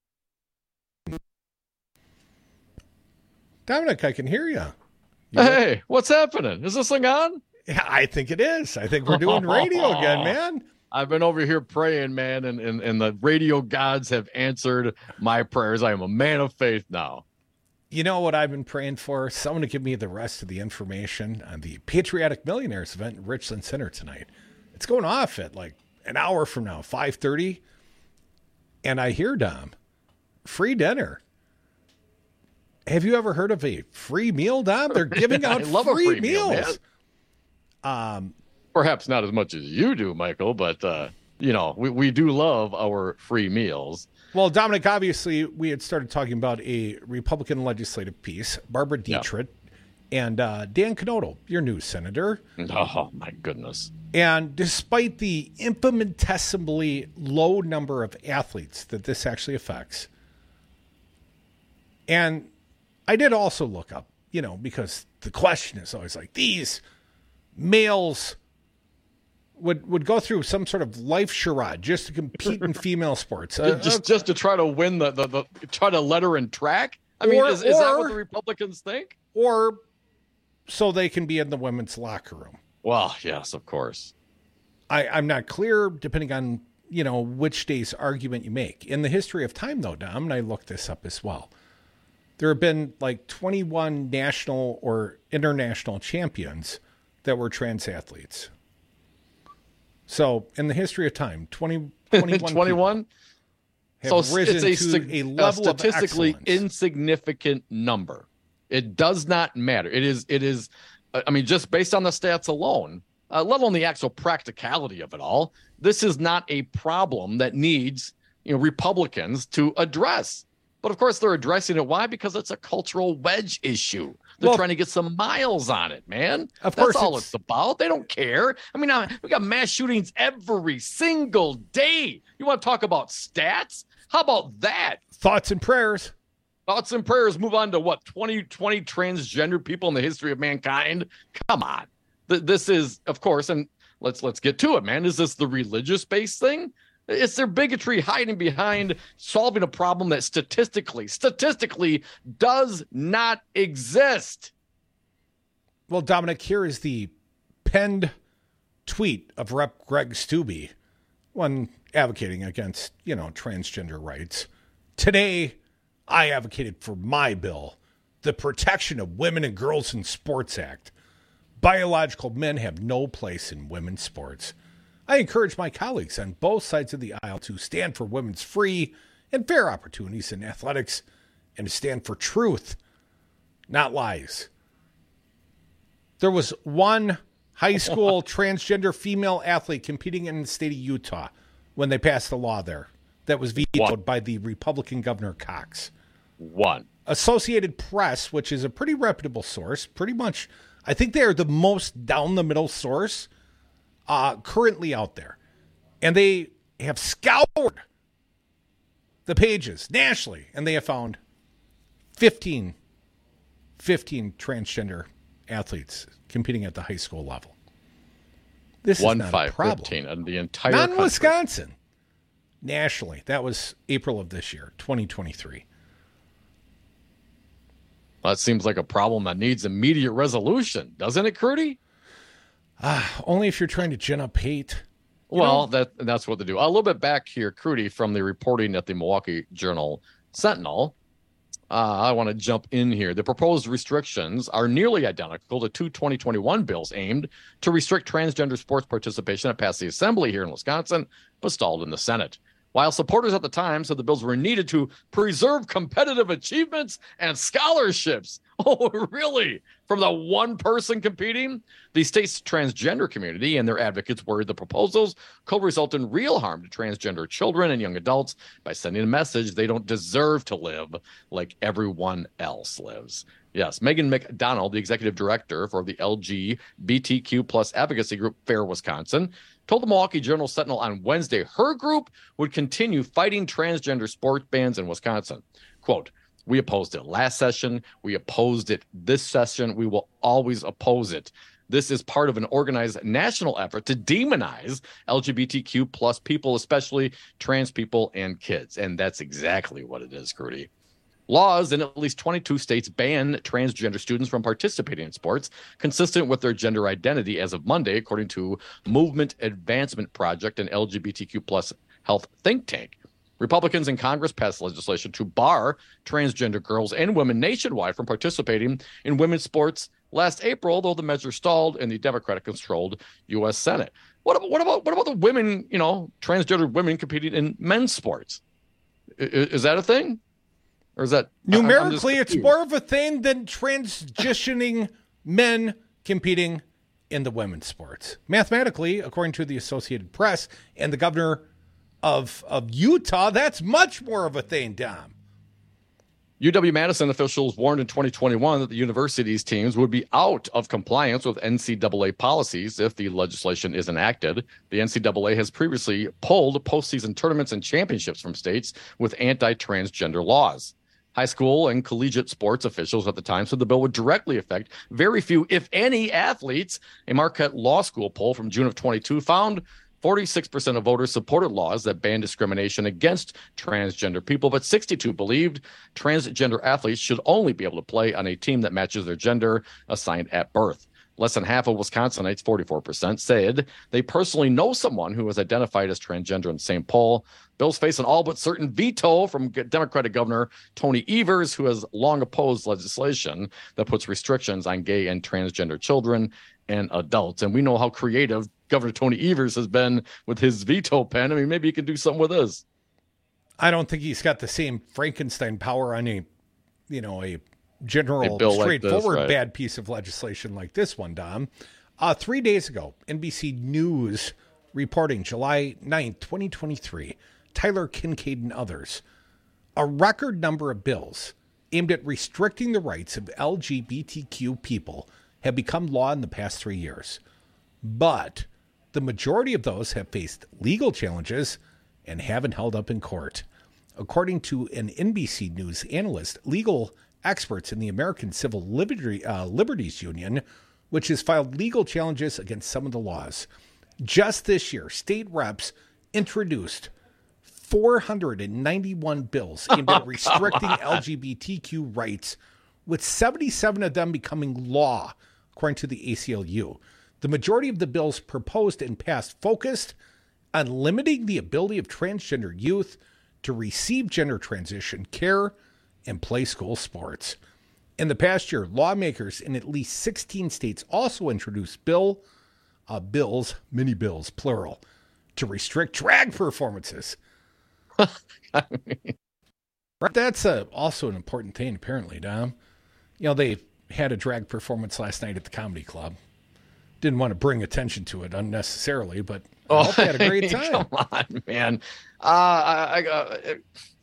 Dominic, I can hear you. Hey, what's happening? Is this thing on? Yeah, I think it is. I think we're doing radio again, man. I've been over here praying, man, and, and, and the radio gods have answered my prayers. I am a man of faith now. You know what I've been praying for? Someone to give me the rest of the information on the Patriotic Millionaires event in Richland Center tonight. It's going off at like an hour from now, five thirty. And I hear, Dom, free dinner. Have you ever heard of a free meal, Dom? They're giving out I love free, a free meal, meals. man. Um, Perhaps not as much as you do, Michael, but, uh, you know, we, we do love our free meals. Well, Dominic, obviously, we had started talking about a Republican legislative piece, Barbara Dietrich, yeah. and uh, Dan Canoto, your new senator. Oh, my goodness. And despite the infinitesimally low number of athletes that this actually affects, and I did also look up, you know, because the question is always like, these males would would go through some sort of life charade just to compete in female sports. Uh, just just to try to win the, the, the try to let her in track? I mean, or, is, is or, that what the Republicans think? Or so they can be in the women's locker room. Well, yes, of course. I, I'm not clear, depending on, you know, which day's argument you make. In the history of time, though, Dom, and I looked this up as well, there have been like twenty-one national or international champions that were trans athletes. So, in the history of time, twenty, twenty-one, twenty-one? So it's a, to a level a statistically of insignificant number. It does not matter. It is, it is, I mean, just based on the stats alone, uh, let alone the actual practicality of it all, this is not a problem that needs, you know, Republicans to address. But of course, they're addressing it. Why? Because it's a cultural wedge issue. They're well, trying to get some miles on it, man. Of That's course all it's, it's about. They don't care. I mean, uh, we got mass shootings every single day. You want to talk about stats? How about that? Thoughts and prayers. Thoughts and prayers. Move on to what? twenty, twenty transgender people in the history of mankind? Come on. Th- this is, of course, and let's let's get to it, man. Is this the religious-based thing? It's their bigotry hiding behind solving a problem that statistically, statistically does not exist. Well, Dominic, here is the penned tweet of Representative Greg Steube, one advocating against, you know, transgender rights. Today, I advocated for my bill, the Protection of Women and Girls in Sports Act. Biological men have no place in women's sports. I encourage my colleagues on both sides of the aisle to stand for women's free and fair opportunities in athletics and to stand for truth, not lies. There was one high school transgender female athlete competing in the state of Utah when they passed the law there that was vetoed one. by the Republican Governor Cox. One. Associated Press, which is a pretty reputable source, pretty much, I think they are the most down-the-middle source Uh, currently out there. And they have scoured the pages nationally, and they have found fifteen, fifteen transgender athletes competing at the high school level. This One, is not five, a problem. fifteen in the entire not in country. Wisconsin. Nationally. That was April of this year, twenty twenty-three. That seems like a problem that needs immediate resolution, doesn't it, Crudy? Ah, only if you're trying to gin up hate. You well, know? that that's what they do. A little bit back here, Crudy, from the reporting at the Milwaukee Journal Sentinel. Uh, I want to jump in here. The proposed restrictions are nearly identical to two twenty twenty-one bills aimed to restrict transgender sports participation that passed the Assembly here in Wisconsin, but stalled in the Senate. While supporters at the time said the bills were needed to preserve competitive achievements and scholarships. Oh, really? From the one person competing? The state's transgender community and their advocates worried the proposals could result in real harm to transgender children and young adults by sending a message they don't deserve to live like everyone else lives. Yes, Megan McDonald, the executive director for the L G B T Q plus advocacy group Fair Wisconsin, told the Milwaukee Journal-Sentinel on Wednesday her group would continue fighting transgender sports bans in Wisconsin. Quote, "We opposed it last session. We opposed it this session. We will always oppose it. This is part of an organized national effort to demonize L G B T Q plus people, especially trans people and kids." And that's exactly what it is, Crudy. Laws in at least twenty-two states ban transgender students from participating in sports consistent with their gender identity as of Monday, according to Movement Advancement Project, an L G B T Q plus health think tank. Republicans in Congress passed legislation to bar transgender girls and women nationwide from participating in women's sports last April, though the measure stalled in the Democratic-controlled U S Senate. What about, what about what about the women, you know, transgender women competing in men's sports? Is, is that a thing? Or is that numerically it's more of a thing than transitioning men competing in the women's sports? Mathematically, according to the Associated Press and the governor of of Utah, that's much more of a thing, Dom. U W-Madison officials warned in twenty twenty-one that the university's teams would be out of compliance with N C double A policies if the legislation is enacted. The N C double A has previously pulled postseason tournaments and championships from states with anti-transgender laws. High school and collegiate sports officials at the time said the bill would directly affect very few, if any, athletes. A Marquette Law School poll from June of twenty-two found forty-six percent of voters supported laws that ban discrimination against transgender people, but sixty-two believed transgender athletes should only be able to play on a team that matches their gender assigned at birth. Less than half of Wisconsinites, forty-four percent, said they personally know someone who was identified as transgender in the same poll. Bills face an all but certain veto from Democratic Governor Tony Evers, who has long opposed legislation that puts restrictions on gay and transgender children and adults. And we know how creative Governor Tony Evers has been with his veto pen. I mean, maybe he could do something with this. I don't think he's got the same Frankenstein power on a, you know, a general, A bill like straightforward this, right. bad piece of legislation like this one, Dom. Uh, three days ago, N B C News reporting July ninth, twenty twenty-three, Tyler Kincaid and others, a record number of bills aimed at restricting the rights of L G B T Q people have become law in the past three years. But the majority of those have faced legal challenges and haven't held up in court. According to an N B C News analyst, legal experts in the American Civil Liberty, uh, Liberties Union, which has filed legal challenges against some of the laws. Just this year, state reps introduced four hundred ninety-one bills aimed at restricting L G B T Q rights, with seventy-seven of them becoming law, according to the A C L U. The majority of the bills proposed and passed focused on limiting the ability of transgender youth to receive gender transition care and play school sports. In the past year, lawmakers in at least sixteen states also introduced bill, uh, bills, mini bills, plural, to restrict drag performances. I mean, that's a, also an important thing, apparently, Dom. You know, they had a drag performance last night at the comedy club. Didn't want to bring attention to it unnecessarily, but I Oh, hope they had a great time. Come on, man. Uh, I, I,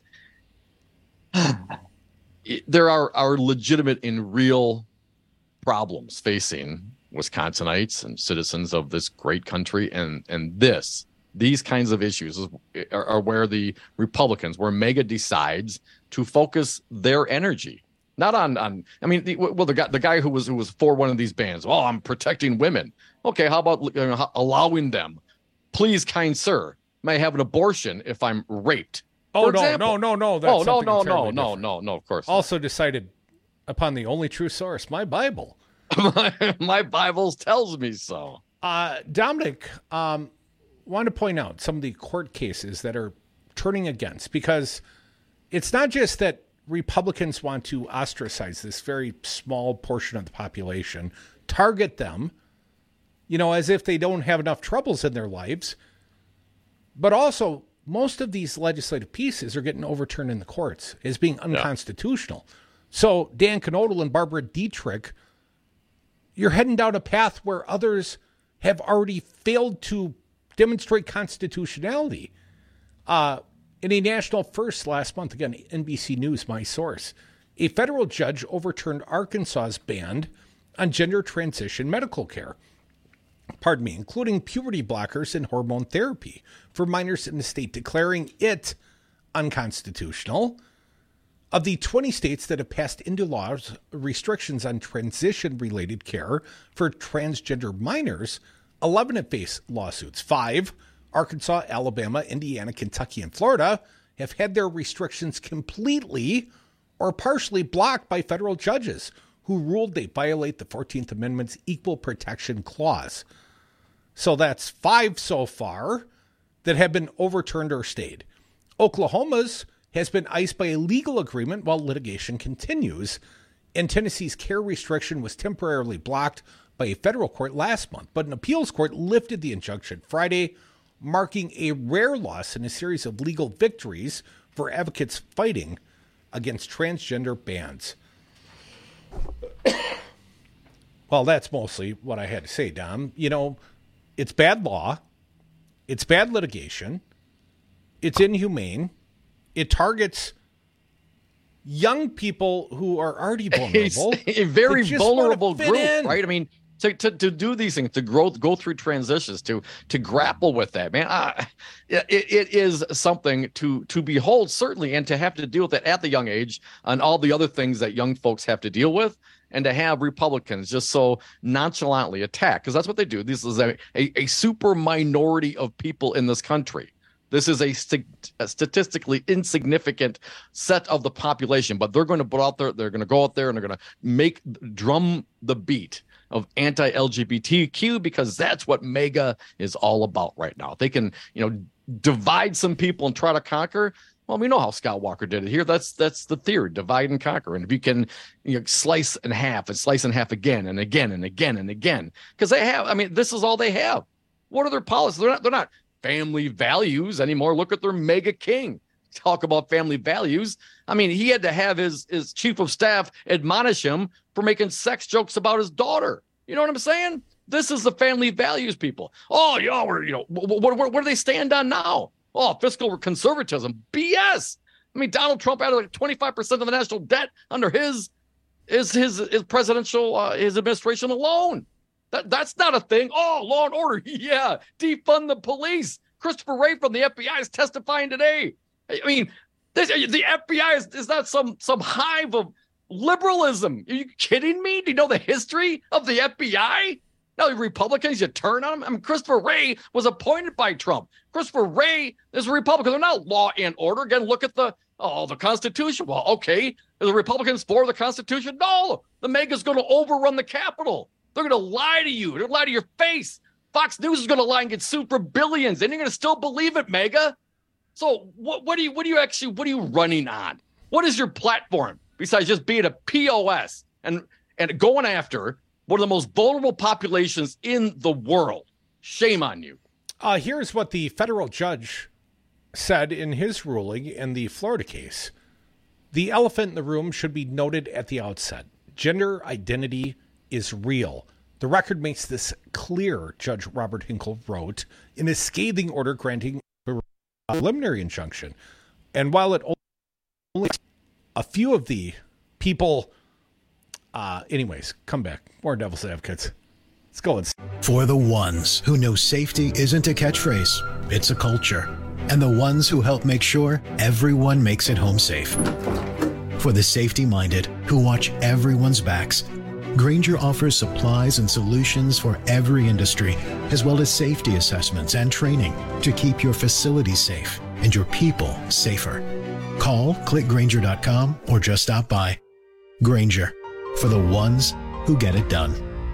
uh, there are, are legitimate and real problems facing Wisconsinites and citizens of this great country. And, and this, these kinds of issues are, are where the Republicans, where MAGA decides to focus their energy. Not on, on I mean, the, well, the guy, the guy who was who was for one of these bans. Oh, I'm protecting women. Okay, how about you know, allowing them? Please, kind sir, may I have an abortion if I'm raped? Oh, For no, example. no, no, no. That's Oh, no, something no, no, entirely no, different. no, no, of course. not. Also decided upon the only true source, my Bible. my, my Bible tells me so. Uh, Dominic, um, wanted to point out some of the court cases that are turning against, because it's not just that Republicans want to ostracize this very small portion of the population, target them, you know, as if they don't have enough troubles in their lives, but also most of these legislative pieces are getting overturned in the courts as being unconstitutional. So Dan Knodel and Barbara Dietrich, you're heading down a path where others have already failed to demonstrate constitutionality. Uh, in a national first last month, again, N B C News, my source, A federal judge overturned Arkansas's ban on gender transition medical care, pardon me, including puberty blockers and hormone therapy for minors in the state, declaring it unconstitutional. Of the twenty states that have passed into laws restrictions on transition-related care for transgender minors, eleven have faced lawsuits. Five, Arkansas, Alabama, Indiana, Kentucky, and Florida, have had their restrictions completely or partially blocked by federal judges who ruled they violate the fourteenth Amendment's Equal Protection Clause. So that's five so far that have been overturned or stayed. Oklahoma's has been iced by a legal agreement while litigation continues, and Tennessee's care restriction was temporarily blocked by a federal court last month, but an appeals court lifted the injunction Friday, marking a rare loss in a series of legal victories for advocates fighting against transgender bans. Well, that's mostly what I had to say, Dom. You know, it's bad law. It's bad litigation. It's inhumane. It targets young people who are already vulnerable. A very vulnerable group, in. right? I mean, to, to to do these things, to grow, go through transitions, to to grapple with that, man, I, it, it is something to to behold, certainly, and to have to deal with it at the young age and all the other things that young folks have to deal with, and to have Republicans just so nonchalantly attack, because that's what they do. This is a, a, a super minority of people in this country. This is a, st- a statistically insignificant set of the population, but they're going to put out there, they're going to go out there and they're going to make drum the beat of anti-L G B T Q, because that's what MAGA is all about right now. They can, you know, divide some people and try to conquer. Well, we know how Scott Walker did it here. That's that's the theory: divide and conquer. And if you can, you know, slice in half and slice in half again and again and again and again, because they have. I mean, this is all they have. What are their policies? They're not. They're not family values anymore. Look at their mega king. Talk about family values. I mean, he had to have his his chief of staff admonish him for making sex jokes about his daughter. You know what I'm saying? This is the family values people. Oh, y'all were, you know, what, what, what do they stand on now? Oh, fiscal conservatism. B S. I mean, Donald Trump had like twenty-five percent of the national debt under his is his, his presidential, uh, his administration alone. That That's not a thing. Oh, law and order. Yeah. Defund the police. Christopher Wray from the F B I is testifying today. I mean, this, the F B I is, is not some, some hive of liberalism. Are you kidding me? Do you know the history of the F B I? Now, the Republicans, you turn on them. I mean, Christopher Wray was appointed by Trump. Christopher Wray is a Republican. They're not law and order. Again, look at the, oh, the Constitution. Well, okay. Are the Republicans for the Constitution? No. The MAGA's going to overrun the Capitol. They're going to lie to you. They're going to lie to your face. Fox News is going to lie and get sued for billions, and you're going to still believe it, MAGA. So what, what, are you, what are you actually, what are you running on? What is your platform besides just being a P O S and, and going after one of the most vulnerable populations in the world? Shame on you. Uh, here's what the federal judge said in his ruling in the Florida case. The elephant in the room should be noted at the outset. Gender identity is real. The record makes this clear, Judge Robert Hinkle wrote in a scathing order granting a preliminary injunction. And while it only a few of the people, uh, anyways, come back. More Devil's Advocates. Let's go. For the ones who know safety isn't a catchphrase, it's a culture. And the ones who help make sure everyone makes it home safe. For the safety-minded who watch everyone's backs, Grainger offers supplies and solutions for every industry, as well as safety assessments and training to keep your facilities safe and your people safer. Call, click Grainger dot com, or just stop by. Grainger, for the ones who get it done.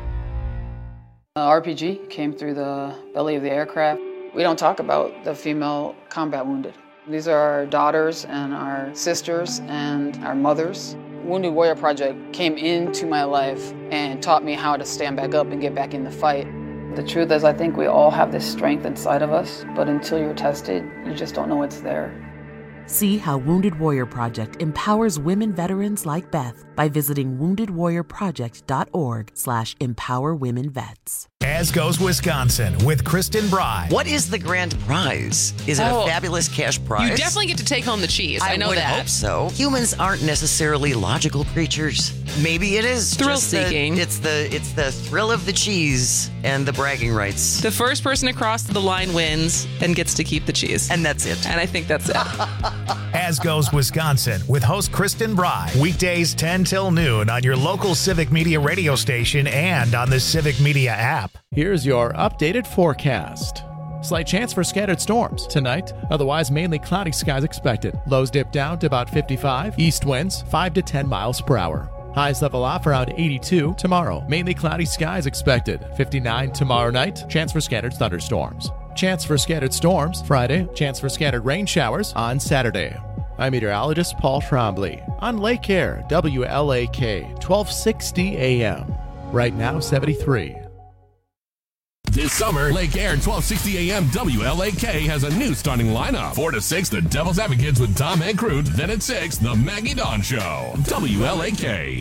Uh, R P G came through the belly of the aircraft. We don't talk about the female combat wounded. These are our daughters and our sisters and our mothers. Wounded Warrior Project came into my life and taught me how to stand back up and get back in the fight. The truth is, I think we all have this strength inside of us, but until you're tested, you just don't know it's there. See how Wounded Warrior Project empowers women veterans like Beth by visiting wounded warrior project dot org slash empower women vets. As Goes Wisconsin with Kristen Bry. What is the grand prize? Is it Oh, a fabulous cash prize? You definitely get to take home the cheese. I, I know would that. hope so. Humans aren't necessarily logical creatures. Maybe it is Thrill just the- seeking. it's the it's the thrill of the cheese and the bragging rights. The first person across the line wins and gets to keep the cheese. And that's it. And I think that's it. As Goes Wisconsin with host Kristen Bry. Weekdays ten till noon on your local Civic Media radio station and on the Civic Media app. Here's your updated forecast. Slight chance for scattered storms tonight. Otherwise, mainly cloudy skies expected. Lows dip down to about fifty-five. East winds five to ten miles per hour. Highs level off around eighty-two tomorrow. Mainly cloudy skies expected. fifty-nine tomorrow night. Chance for scattered thunderstorms. Chance for scattered storms Friday. Chance for scattered rain showers on Saturday. I'm meteorologist Paul Trombley on Lake Air, W L A K, twelve sixty A M. Right now, seventy-three. This summer, Lake Air twelve sixty A M W L A K has a new starting lineup. four to six, the Devil's Advocates with Tom and Crute. Then at six, the Maggie Dawn Show. W L A K.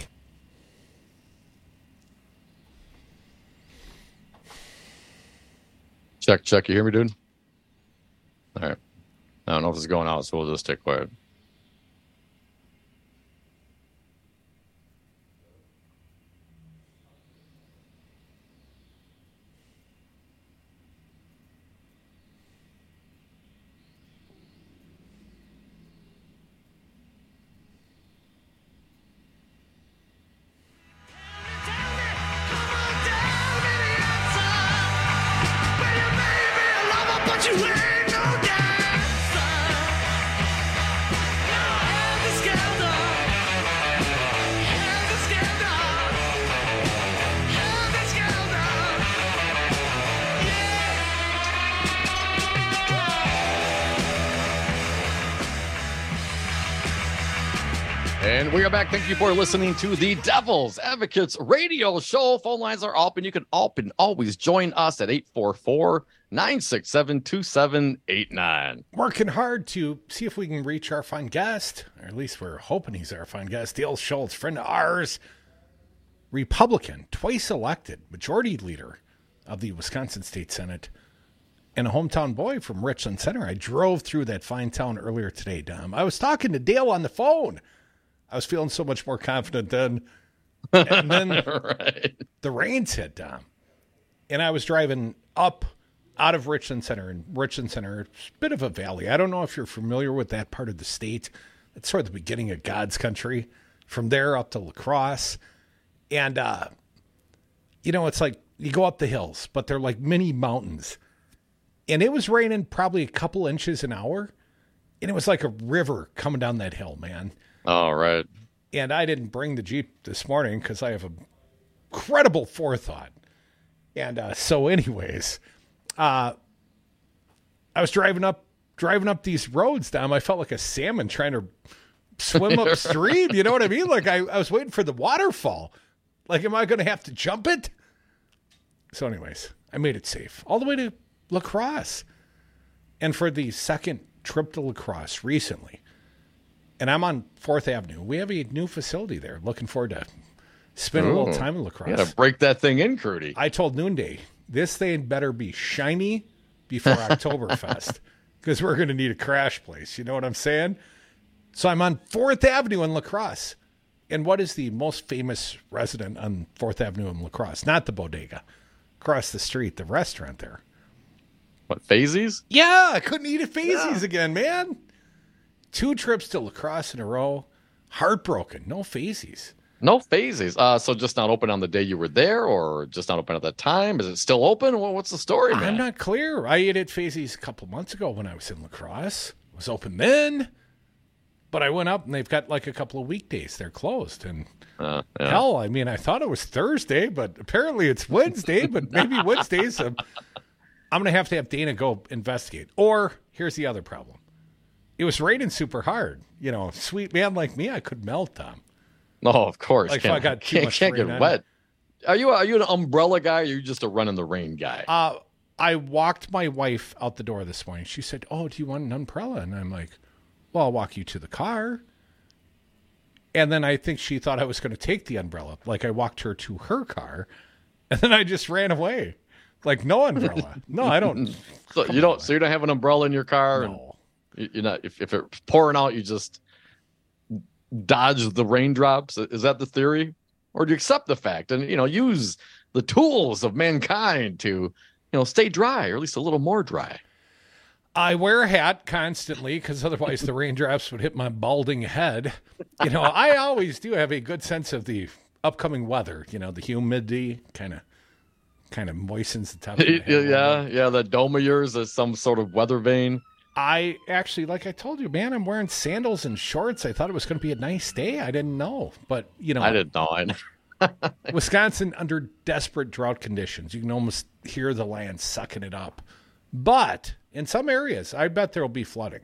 Check, check. You hear me, dude? All right. I don't know if it's going out, so we'll just stay quiet. And we are back. Thank you for listening to the Devil's Advocates radio show. Phone lines are open. You can open, always join us at eight four four, nine six seven, two seven eight nine. Working hard to see if we can reach our fine guest, or at least we're hoping he's our fine guest. Dale Schultz, friend of ours, Republican, twice elected, majority leader of the Wisconsin State Senate, and a hometown boy from Richland Center. I drove through that fine town earlier today, Dom. I was talking to Dale on the phone. I was feeling so much more confident then. And then right. the rains hit, Dom. And I was driving up out of Richland Center. And Richland Center, it's a bit of a valley. I don't know if you're familiar with that part of the state. It's sort of the beginning of God's country. From there up to La Crosse. And, uh, you know, it's like you go up the hills, but they're like mini mountains. And it was raining probably a couple inches an hour. And it was like a river coming down that hill, man. All right. And I didn't bring the Jeep this morning because I have a incredible forethought. And uh, so anyways, uh, I was driving up driving up these roads, Dom. I felt like a salmon trying to swim upstream. You know what I mean? Like I, I was waiting for the waterfall. Like, am I going to have to jump it? So anyways, I made it safe all the way to La Crosse. And for the second trip to La Crosse recently, and I'm on fourth Avenue. We have a new facility there. Looking forward to spending Ooh, a little time in La Crosse. You got to break that thing in, Crudy. I told Noonday, this thing better be shiny before Oktoberfest because we're going to need a crash place. You know what I'm saying? So I'm on fourth Avenue in La Crosse. And what is the most famous resident on fourth Avenue in La Crosse? Not the bodega. Across the street, the restaurant there. What, Fazies? Yeah, I couldn't eat at Fazies yeah. again, man. Two trips to La Crosse in a row. Heartbroken. No Fazies. No Fazies. Uh, so just not open on the day you were there, or just not open at that time? Is it still open? Well, what's the story, man? I'm not clear. I ate at Fazies a couple months ago when I was in La Crosse. It was open then. But I went up and they've got like a couple of weekdays. They're closed. And uh, yeah. hell, I mean, I thought it was Thursday, but apparently it's Wednesday. But maybe Wednesdays. Um, I'm going to have to have Dana go investigate. Or here's the other problem. It was raining super hard. You know, sweet man like me, I could melt them. No, oh, of course. Like can't, if I got too can't, much can't rain get on wet. it. Are you are you an umbrella guy, or are you just a run in the rain guy? Uh, I walked my wife out the door this morning. She said, "Oh, do you want an umbrella?" And I'm like, "Well, I'll walk you to the car." And then I think she thought I was going to take the umbrella. Like I walked her to her car, and then I just ran away. Like no umbrella. No, I don't. So you don't. So you don't have an umbrella in your car. No. And you're not. If, if it's pouring out, you just dodge the raindrops. Is that the theory, or do you accept the fact and you know use the tools of mankind to you know stay dry, or at least a little more dry? I wear a hat constantly because otherwise the raindrops would hit my balding head. You know, I always do have a good sense of the upcoming weather. You know, the humidity kind of. Kind of moistens the top of my head. Yeah, yeah, the dome of yours is some sort of weather vane. I actually, like I told you, man, I'm wearing sandals and shorts. I thought it was going to be a nice day. I didn't know. But, you know. I didn't know. I Wisconsin, under desperate drought conditions. You can almost hear the land sucking it up. But in some areas, I bet there will be flooding.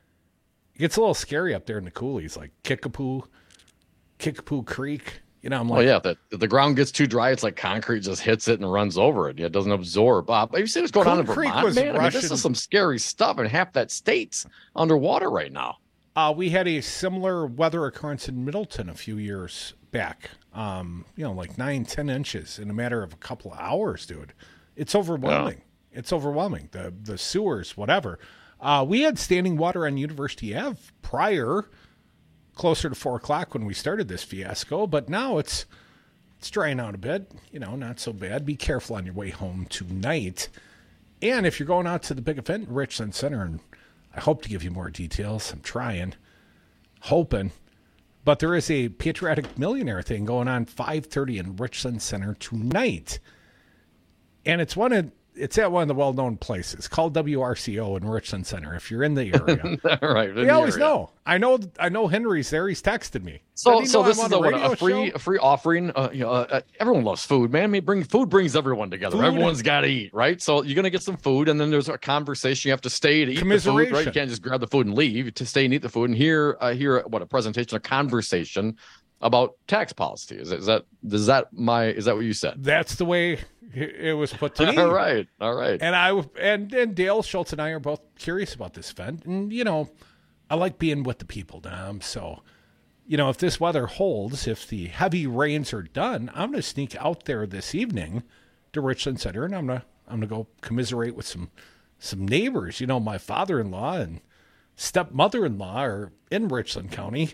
It gets a little scary up there in the coulees, like Kickapoo, Kickapoo Creek. You know, I'm like, well, yeah, the, the ground gets too dry. It's like concrete just hits it and runs over it. It doesn't absorb. Uh, have you seen what's going Coon on in Creek Vermont, was man? I mean, this Russian- is some scary stuff, and half that state's underwater right now. Uh, we had a similar weather occurrence in Middleton a few years back. Um, you know, like nine, ten inches in a matter of a couple of hours, dude. It's overwhelming. Yeah. It's overwhelming. The the sewers, whatever. Uh, we had standing water on University Avenue prior, closer to four o'clock when we started this fiasco, but now it's it's drying out a bit. You know, not so bad. Be careful on your way home tonight. And if you're going out to the big event in Richland Center, and I hope to give you more details. I'm trying, hoping. But there is a Patriotic Millionaire thing going on five thirty in Richland Center tonight. And it's one of it's at one of the well-known places called W R C O in Richland Center. If you're in the area, right? We always area. know. I know. I know Henry's there. He's texted me. So, he so this I'm is on a, what, radio a free, show? a free offering. Uh, you know, uh, everyone loves food, man. I mean, bring food brings everyone together. Food. Everyone's got to eat, right? So you're gonna get some food, and then there's a conversation. You have to stay to eat the food, right? You can't just grab the food and leave. To stay and eat the food, and hear, uh, hear what a presentation, a conversation about tax policy. Is, is that is that my is that what you said? That's the way it was put to me. All right, all right. And I and and Dale Schultz and I are both curious about this event, and you know, I like being with the people, Dom. So, you know, if this weather holds, if the heavy rains are done, I'm going to sneak out there this evening to Richland Center, and I'm gonna I'm gonna go commiserate with some some neighbors. You know, my father-in-law and stepmother-in-law are in Richland County.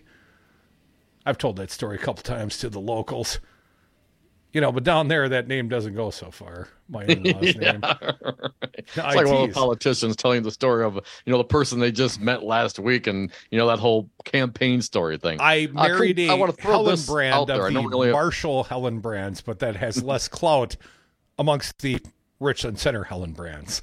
I've told that story a couple times to the locals. You know, but down there, that name doesn't go so far. My in-law's yeah, name. right. It's like one of the politicians telling the story of, you know, the person they just met last week and, you know, that whole campaign story thing. I married uh, a I Helen Brand of I the really Marshall Helen Brands, but that has less clout amongst the Richland Center Helen Brands.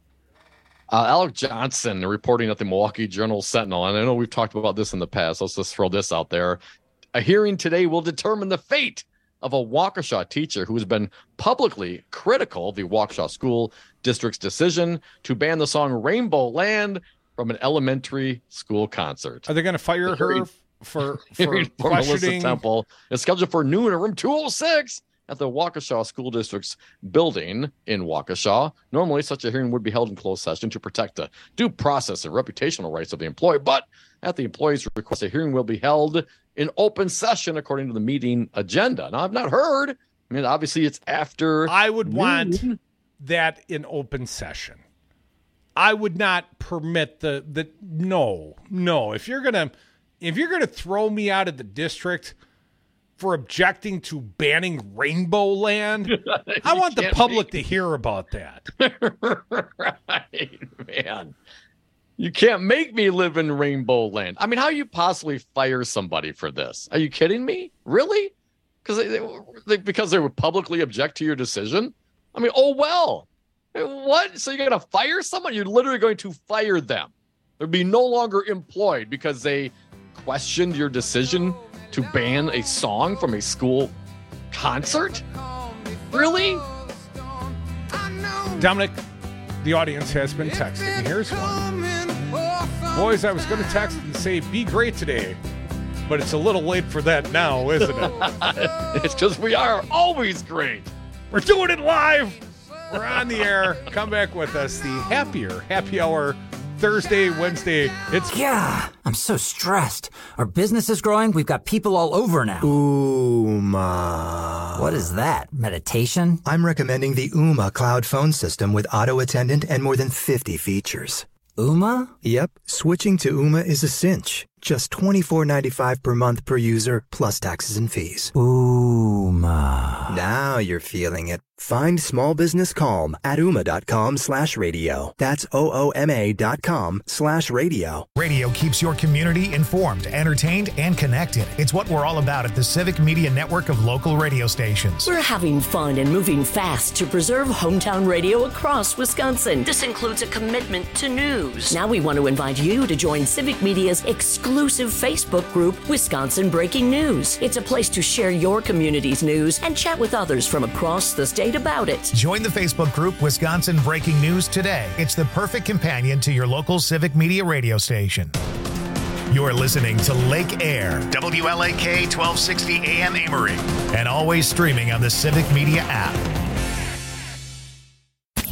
Uh, Alec Johnson reporting at the Milwaukee Journal Sentinel, and I know we've talked about this in the past. Let's just throw this out there. A hearing today will determine the fate of a Waukesha teacher who has been publicly critical of the Waukesha School District's decision to ban the song Rainbow Land from an elementary school concert. Are they going to fire her for, for for Melissa questioning? Temple? It's scheduled for noon in room two oh six at the Waukesha School District's building in Waukesha. Normally, such a hearing would be held in closed session to protect the due process and reputational rights of the employee, but at the employee's request, a hearing will be held in open session according to the meeting agenda. Now, I've not heard. I mean, obviously, it's after. I would noon. want that in open session. I would not permit the the no no. If you're gonna if you're gonna throw me out of the district for objecting to banning Rainbow Land, I want the public to hear about that. Right, man. You can't make me live in Rainbow Land. I mean, how you possibly fire somebody for this? Are you kidding me? Really? Because they, they, because they would publicly object to your decision? I mean, oh, well. What? So you're going to fire someone? You're literally going to fire them. They'd be no longer employed because they questioned your decision to ban a song from a school concert? Really? Dominic, the audience has been texting. Here's one. Boys, I was going to text and say, be great today, but it's a little late for that now, isn't it? It's because we are always great. We're doing it live. We're on the air. Come back with us. The happier happy hour Thursday, Wednesday. It's yeah. I'm so stressed. Our business is growing. We've got people all over now. Ooh, ma. What is that? Meditation? I'm recommending the Ooma cloud phone system with auto attendant and more than fifty features. Ooma? Yep. Switching to Ooma is a cinch. Just twenty-four ninety-five per month per user, plus taxes and fees. Ooma. Now you're feeling it. Find small business calm at ooma.com slash radio. That's O-O-M-A dot com slash radio. Radio keeps your community informed, entertained, and connected. It's what we're all about at the Civic Media Network of local radio stations. We're having fun and moving fast to preserve hometown radio across Wisconsin. This includes a commitment to news. Now we want to invite you to join Civic Media's exclusive Facebook group, Wisconsin Breaking News. It's a place to share your community's news and chat with others from across the state about it. Join the Facebook group Wisconsin Breaking News today. It's the perfect companion to your local Civic Media radio station. You're listening to Lake Air, W L A K twelve sixty A M Amory, and always streaming on the Civic Media app.